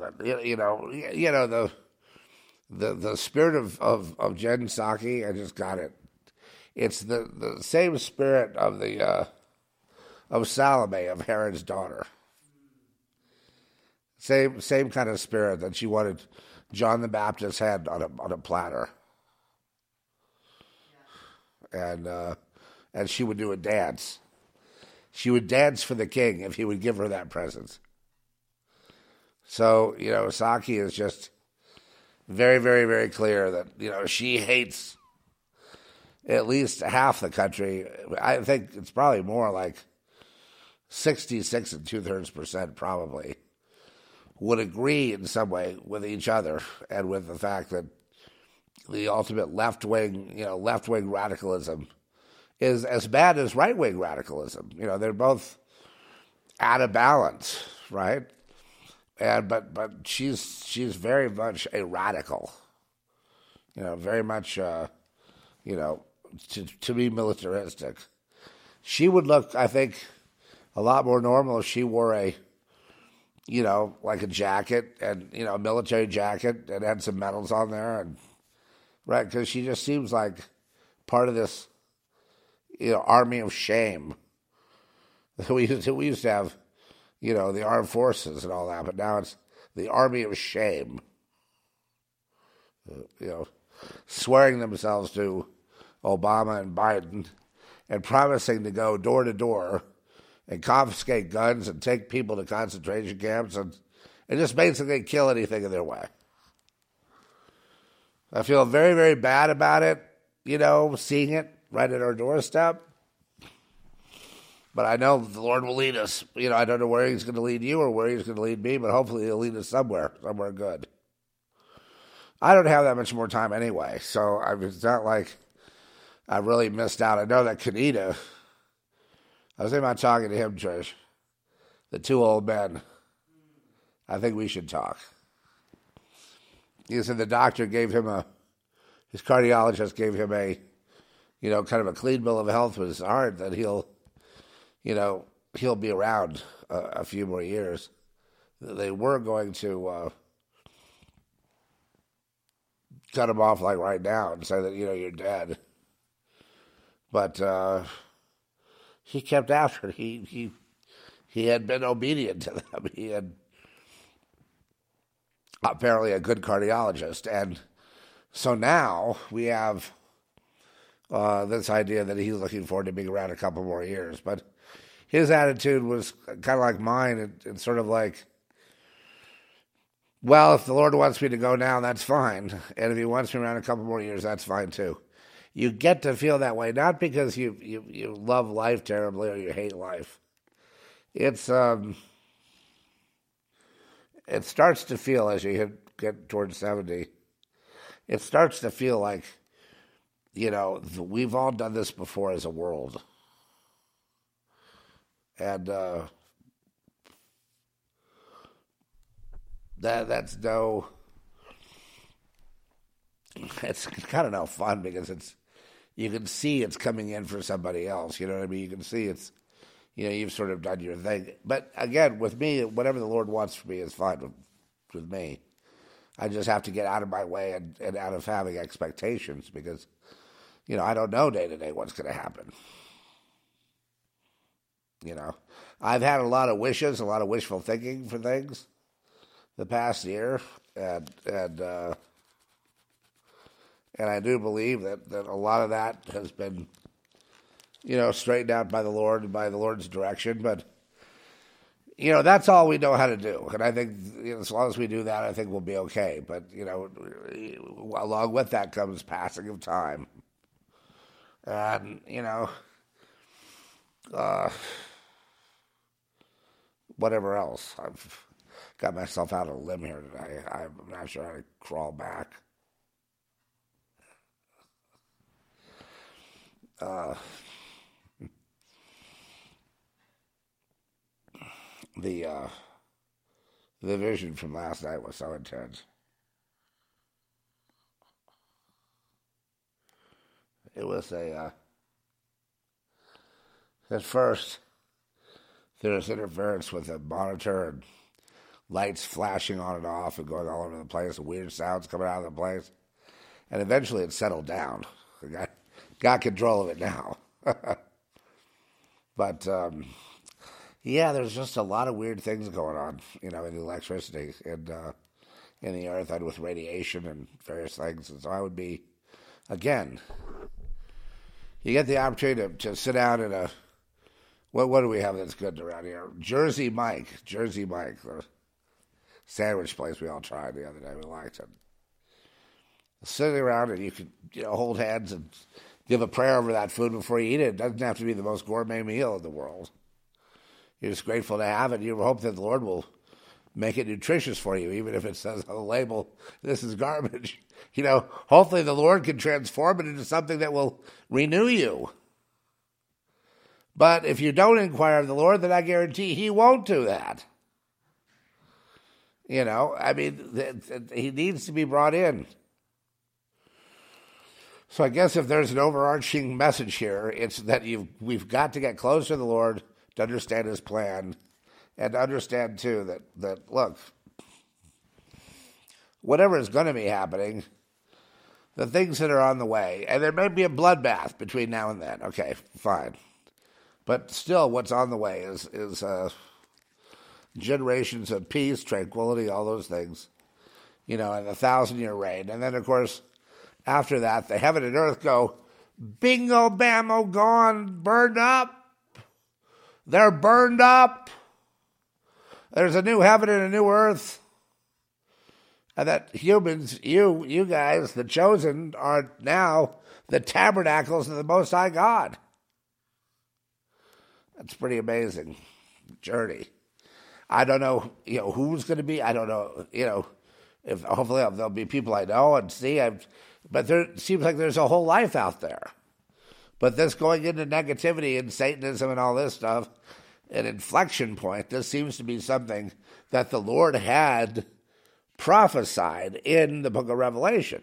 A: The spirit of Jen Psaki, I just got it. It's the same spirit of Salome, of Herod's daughter. Same kind of spirit that she wanted John the Baptist's head on a platter, and she would do a dance. She would dance for the king if he would give her that present. So Psaki is just very, very, very clear that she hates at least half the country. I think it's probably more like 66 2/3% probably would agree in some way with each other and with the fact that the ultimate left-wing radicalism is as bad as right-wing radicalism. They're both out of balance, right? But she's very much a radical, very much, to be militaristic. She would look, I think, a lot more normal if she wore like a jacket and, a military jacket and had some medals on there. And right, because she just seems like part of this, army of shame. We used to have, the armed forces and all that, but now it's the army of shame. Swearing themselves to Obama and Biden and promising to go door to door and confiscate guns and take people to concentration camps and just basically kill anything in their way. I feel very, very bad about it, seeing it right at our doorstep. But I know the Lord will lead us. I don't know where he's going to lead you or where he's going to lead me, but hopefully he'll lead us somewhere good. I don't have that much more time anyway, so it's not like I really missed out. I know that Kaneda, I was thinking about talking to him, Trish, the two old men. I think we should talk. He said the doctor gave him his cardiologist gave him a, kind of a clean bill of health with his heart that he'll be around a few more years. They were going to cut him off like right now and say that, you're dead. But he kept after it. He had been obedient to them. He had apparently a good cardiologist. And so now we have this idea that he's looking forward to being around a couple more years. But his attitude was kind of like mine. It's sort of like, well, if the Lord wants me to go now, that's fine. And if he wants me around a couple more years, that's fine too. You get to feel that way, not because you love life terribly or you hate life. It starts to feel as you get towards 70, it starts to feel like, we've all done this before as a world. And that's it's kind of no fun because you can see it's coming in for somebody else. You know what I mean? You can see it's, you've sort of done your thing. But again, with me, whatever the Lord wants for me is fine with me. I just have to get out of my way and out of having expectations because, I don't know day to day what's going to happen. I've had a lot of wishes, a lot of wishful thinking for things the past year, and I do believe that a lot of that has been, straightened out by the Lord and by the Lord's direction. But, that's all we know how to do. And I think as long as we do that, I think we'll be okay. But, along with that comes passing of time. And, whatever else. I've got myself out on a limb here today. I'm not sure how to crawl back. The vision from last night was so intense. It was at first, there was interference with the monitor and lights flashing on and off and going all over the place, and weird sounds coming out of the place. And eventually it settled down. I got control of it now. But, yeah, there's just a lot of weird things going on, in the electricity and in the earth and with radiation and various things. And so I would be, again, you get the opportunity to sit down in a, what do we have that's good around here? Jersey Mike, the sandwich place we all tried the other day. We liked it. Sitting around and you could, hold hands and give a prayer over that food before you eat it. It doesn't have to be the most gourmet meal in the world. You're just grateful to have it. You hope that the Lord will make it nutritious for you, even if it says on the label, this is garbage. Hopefully the Lord can transform it into something that will renew you. But if you don't inquire of the Lord, then I guarantee He won't do that. He needs to be brought in. So I guess if there's an overarching message here, it's that we've got to get closer to the Lord to understand His plan, and to understand too that look, whatever is going to be happening, the things that are on the way, and there may be a bloodbath between now and then. Okay, fine, but still, what's on the way is generations of peace, tranquility, all those things, and the 1,000-year reign, and then of course after that, the heaven and earth go bingo, bammo, gone, burned up. They're burned up. There's a new heaven and a new earth. And that humans, you guys, the chosen, are now the tabernacles of the Most High God. That's pretty amazing journey. I don't know, who's going to be. I don't know, if hopefully there'll be people I know and see. But there seems like there's a whole life out there. But this going into negativity and Satanism and all this stuff, an inflection point, this seems to be something that the Lord had prophesied in the book of Revelation.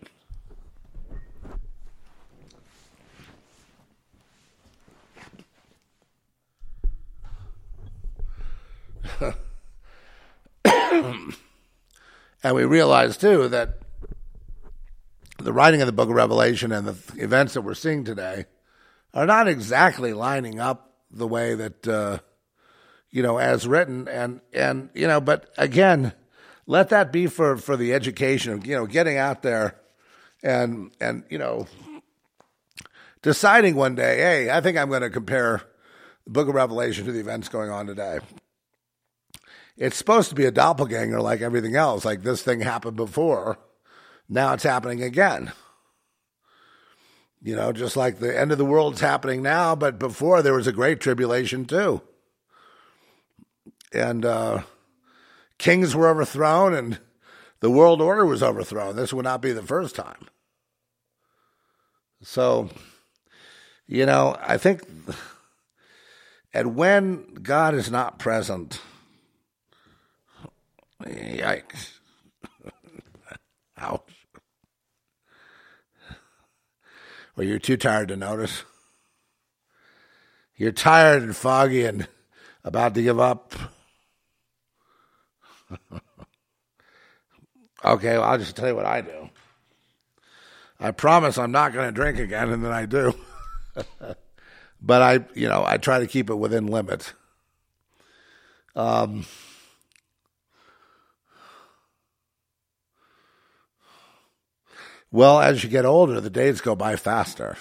A: And we realize, too, that the writing of the book of Revelation and the events that we're seeing today are not exactly lining up the way that, as written. And but again, let that be for the education of, getting out there and deciding one day, hey, I think I'm going to compare the book of Revelation to the events going on today. It's supposed to be a doppelganger like everything else. Like this thing happened before. Now it's happening again. Just like the end of the world's happening now, but before there was a great tribulation too. And kings were overthrown and the world order was overthrown. This would not be the first time. So, I think, and when God is not present, yikes. Ouch. Or you're too tired to notice. You're tired and foggy and about to give up. Okay, well, I'll just tell you what I do. I promise I'm not going to drink again, and then I do. But I try to keep it within limits. Well, as you get older, the days go by faster.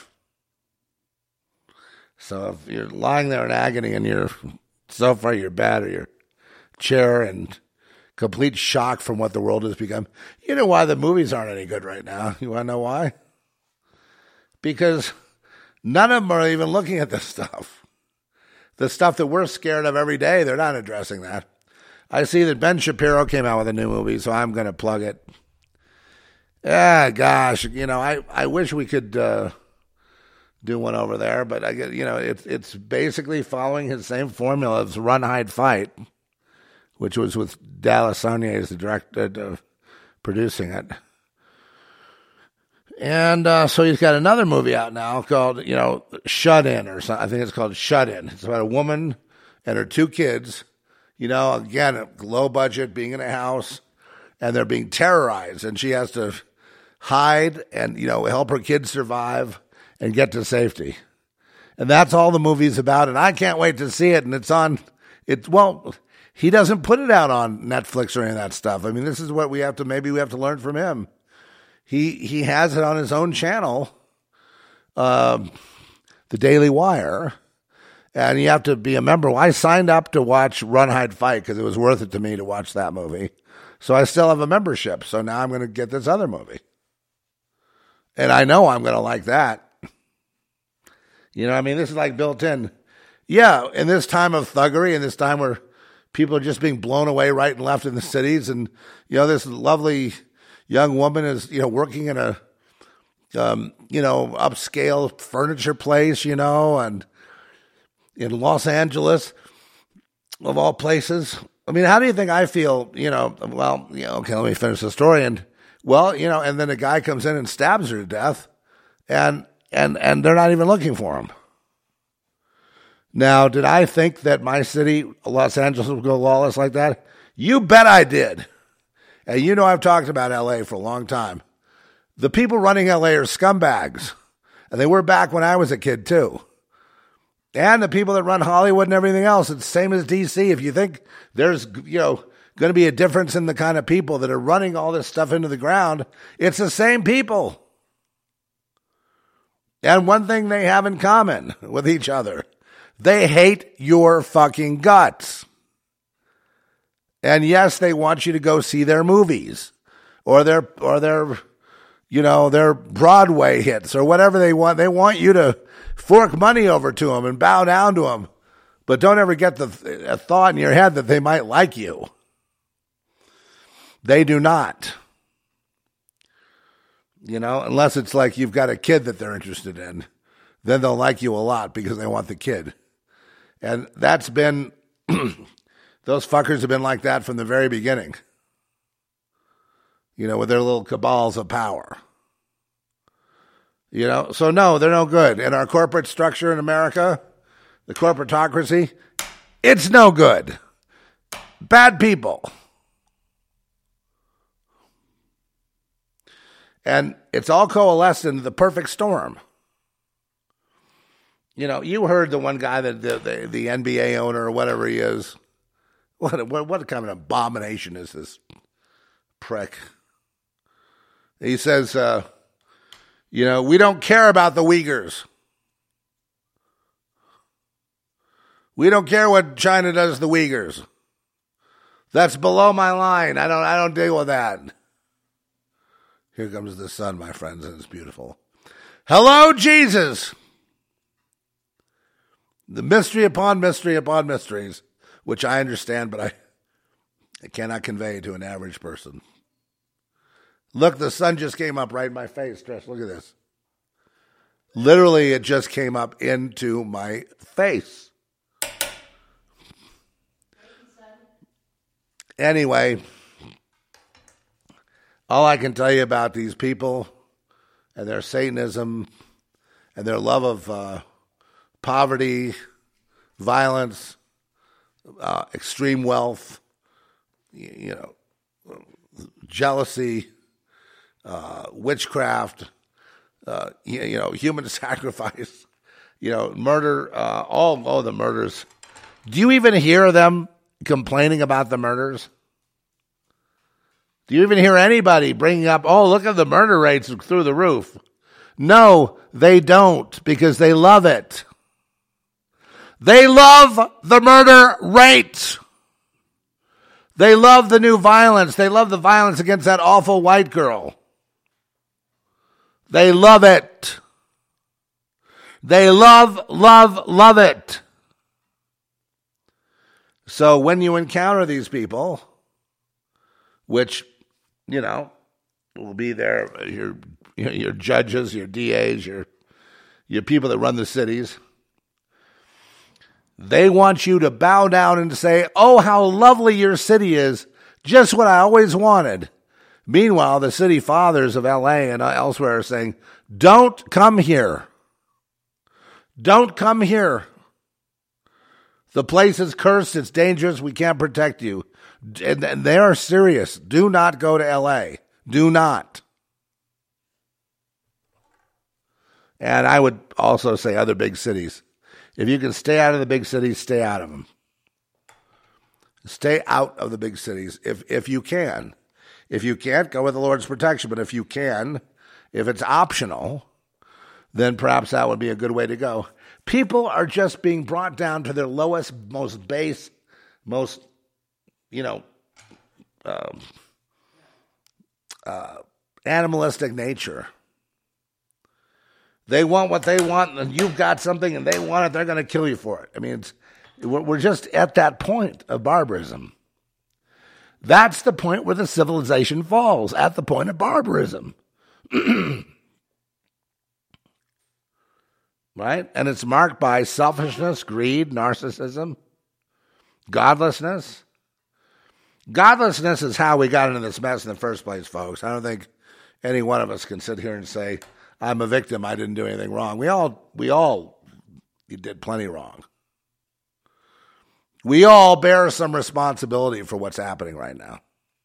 A: So if you're lying there in agony and you're so far your bed or your chair and complete shock from what the world has become, you know why the movies aren't any good right now? You want to know why? Because none of them are even looking at this stuff. The stuff that we're scared of every day, they're not addressing that. I see that Ben Shapiro came out with a new movie, so I'm going to plug it. Yeah, gosh, I wish we could do one over there, but I get, it's basically following his same formula as Run, Hide, Fight, which was with Dallas Sonnier as the director, producing it. And so he's got another movie out now called, Shut In, or something. I think it's called Shut In. It's about a woman and her two kids, again, a low budget, being in a house, and they're being terrorized, and she has to hide and, help her kids survive and get to safety. And that's all the movie's about, and I can't wait to see it, and he doesn't put it out on Netflix or any of that stuff. I mean, this is what we have to learn from him. He has it on his own channel, The Daily Wire, and you have to be a member. Well, I signed up to watch Run, Hide, Fight because it was worth it to me to watch that movie. So I still have a membership. So now I'm going to get this other movie. And I know I'm going to like that. This is like built in. Yeah, in this time of thuggery, in this time where People are just being blown away right and left in the cities. And, this lovely young woman is, working in a, upscale furniture place, and in Los Angeles, of all places. I mean, how do you think I feel, okay, let me finish the story. And, and then a guy comes in and stabs her to death, and they're not even looking for him. Now, did I think that my city, Los Angeles, would go lawless like that? You bet I did. And I've talked about LA for a long time. The people running LA are scumbags. And they were back when I was a kid, too. And the people that run Hollywood and everything else, it's the same as DC. If you think there's, going to be a difference in the kind of people that are running all this stuff into the ground, it's the same people. And one thing they have in common with each other, they hate your fucking guts. And yes, they want you to go see their movies or their Broadway hits or whatever they want. They want you to fork money over to them and bow down to them. But don't ever get a thought in your head that they might like you. They do not. Unless it's like you've got a kid that they're interested in. Then they'll like you a lot because they want the kid. And that's been, those fuckers have been like that from the very beginning. With their little cabals of power. So no, they're no good. And our corporate structure in America, the corporatocracy, it's no good. Bad people. And it's all coalesced into the perfect storm. You heard the one guy that the NBA owner or whatever he is. What kind of an abomination is this prick? He says, we don't care about the Uyghurs. We don't care what China does to the Uyghurs. That's below my line. I don't deal with that. Here comes the sun, my friends, and it's beautiful. Hello, Jesus. The mystery upon mystery upon mysteries, which I understand, but I cannot convey to an average person. Look, the sun just came up right in my face, Trish. Look at this. Literally, it just came up into my face. Anyway, all I can tell you about these people and their Satanism and their love of poverty, violence, extreme wealth, jealousy, witchcraft, human sacrifice, murder, all the murders. Do you even hear them complaining about the murders? Do you even hear anybody bringing up, look at the murder rates through the roof? No, they don't, because they love it. They love the murder rate. They love the new violence. They love the violence against that awful white girl. They love it. They love it. So when you encounter these people, which, will be there, your judges, your DAs, your people that run the cities, they want you to bow down and say, oh, how lovely your city is, just what I always wanted. Meanwhile, the city fathers of LA and elsewhere are saying, don't come here. Don't come here. The place is cursed. It's dangerous. We can't protect you. And they are serious. Do not go to LA. Do not. And I would also say other big cities. If you can stay out of the big cities, stay out of them. Stay out of the big cities if you can. If you can't, go with the Lord's protection. But if you can, if it's optional, then perhaps that would be a good way to go. People are just being brought down to their lowest, most base, most, animalistic nature. They want what they want, and you've got something, and they want it. They're going to kill you for it. I mean, We're just at that point of barbarism. That's the point where the civilization falls, at the point of barbarism. Right? And it's marked by selfishness, greed, narcissism, godlessness. Godlessness is how we got into this mess in the first place, folks. I don't think any one of us can sit here and say, I'm a victim, I didn't do anything wrong. We all did plenty wrong. We all bear some responsibility for what's happening right now.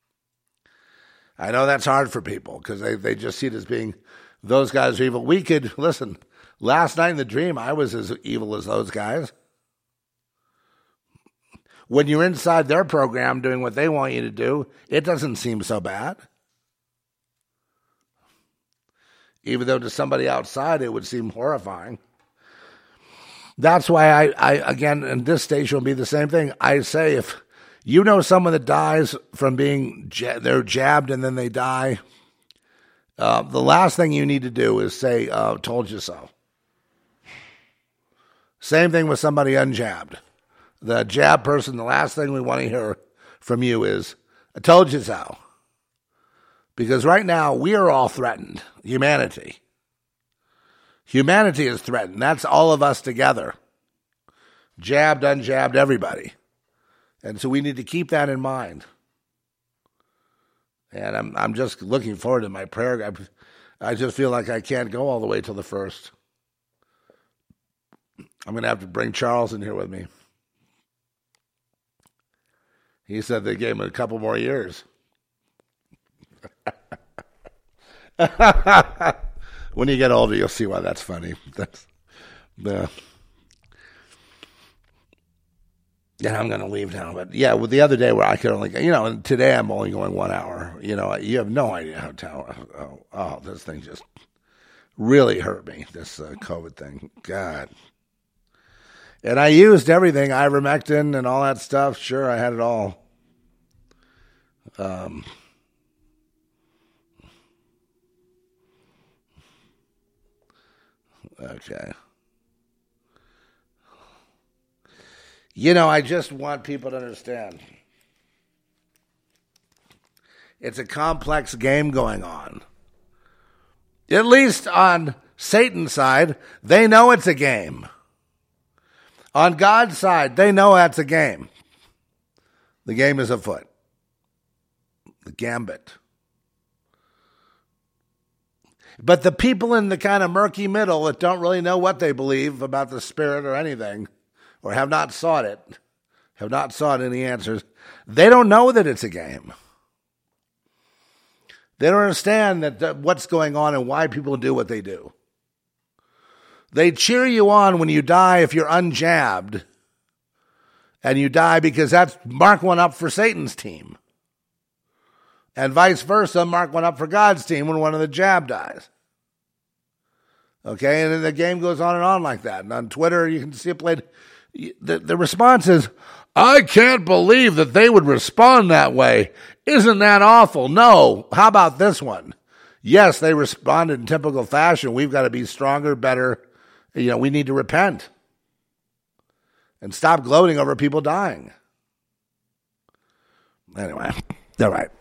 A: I know that's hard for people because they just see it as being those guys are evil. Listen, last night in the dream, I was as evil as those guys. When you're inside their program doing what they want you to do, it doesn't seem so bad. Even though to somebody outside it would seem horrifying. That's why I again, in this station will be the same thing. I say if you know someone that dies from being, they're jabbed and then they die, the last thing you need to do is say, told you so. Same thing with somebody unjabbed. The jab person, the last thing we want to hear from you is, I told you so. Because right now, we are all threatened. Humanity. Humanity is threatened. That's all of us together. Jabbed, unjabbed, everybody. And so we need to keep that in mind. And I'm just looking forward to my prayer. I just feel like I can't go all the way till the 1st. I'm going to have to bring Charles in here with me. He said they gave him a couple more years. When you get older, you'll see why that's funny. Yeah, I'm going to leave now. But yeah, with the other day where I could only, and today I'm only going 1 hour. You have no idea how this thing just really hurt me, this COVID thing. God. And I used everything, ivermectin and all that stuff. Sure, I had it all. Okay. I just want people to understand. It's a complex game going on. At least on Satan's side, they know it's a game. On God's side, they know that's a game. The game is afoot. The gambit. But the people in the kind of murky middle that don't really know what they believe about the spirit or anything, or have not sought any answers, they don't know that it's a game. They don't understand that what's going on and why people do what they do. They cheer you on when you die if you're unjabbed, and you die because that's mark one up for Satan's team. And vice versa, mark one up for God's team when one of the jab dies. Okay, and then the game goes on and on like that. And on Twitter, you can see it played. The response is, I can't believe that they would respond that way. Isn't that awful? No. How about this one? Yes, they responded in typical fashion. We've got to be stronger, better. We need to repent. And stop gloating over people dying. Anyway, all right.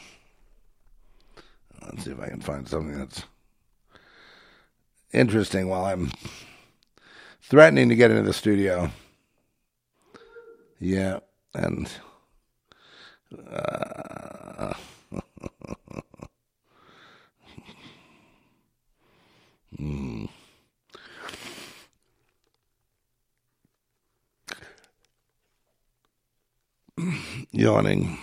A: Let's see if I can find something that's interesting while I'm threatening to get into the studio. Yeah, and yawning.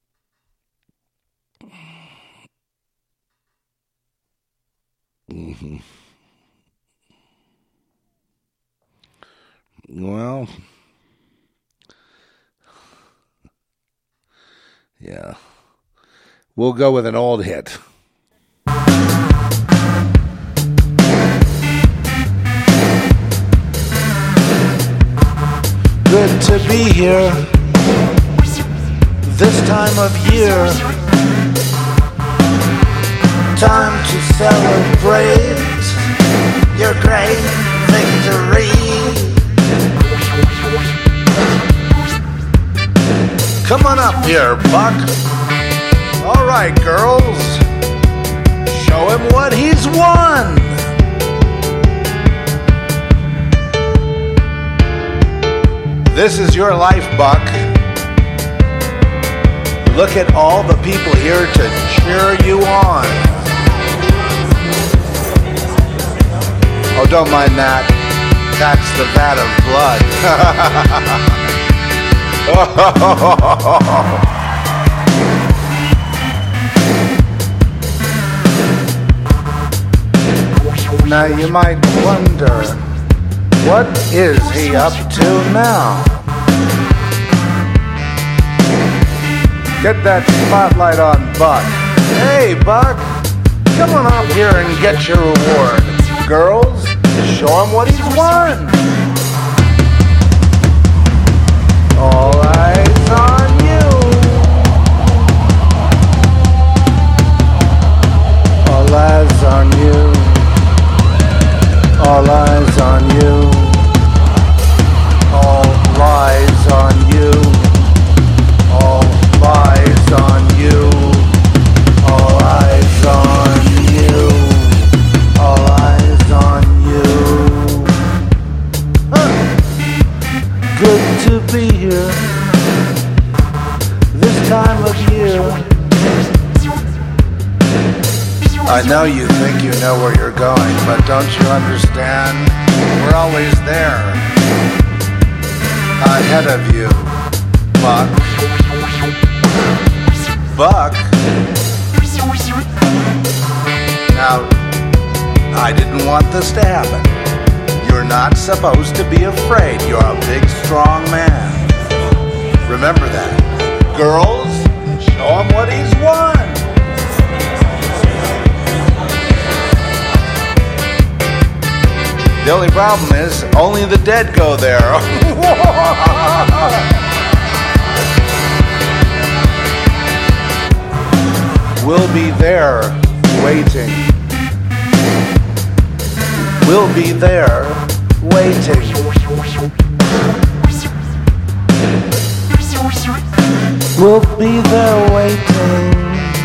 A: Mm-hmm. Well, yeah. We'll go with an old hit.
B: Good to be here this time of year. Time to celebrate your great victory. Come on up here, Buck. All right, girls. Show him what he's won. This is your life, Buck. Look at all the people here to cheer you on. Oh, don't mind that. That's the vat of blood. Now you might wonder, what is he up to now? Get that spotlight on Buck. Hey, Buck, come on up here and get your reward. Girls, show him what he's won. All eyes on you. All eyes on you. All eyes on you. All lies on you. All lies on you. All eyes on you. All eyes on you. Good to be here this time of year. I know you think you know where you're going, but don't you understand? We're always there, ahead of you, Buck. Buck? Now, I didn't want this to happen. You're not supposed to be afraid. You're a big, strong man. Remember that. Girls, show him what he's won. The only problem is, only the dead go there. We'll be there, waiting. We'll be there, waiting. We'll be there, waiting.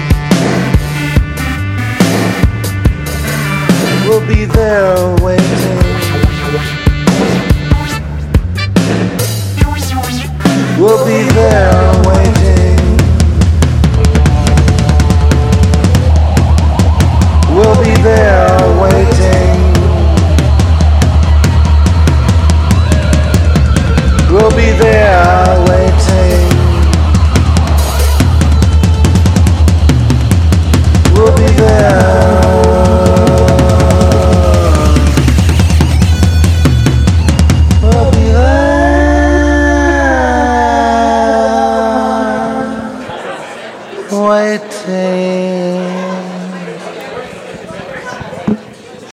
B: We'll be there, waiting. We'll be there, waiting.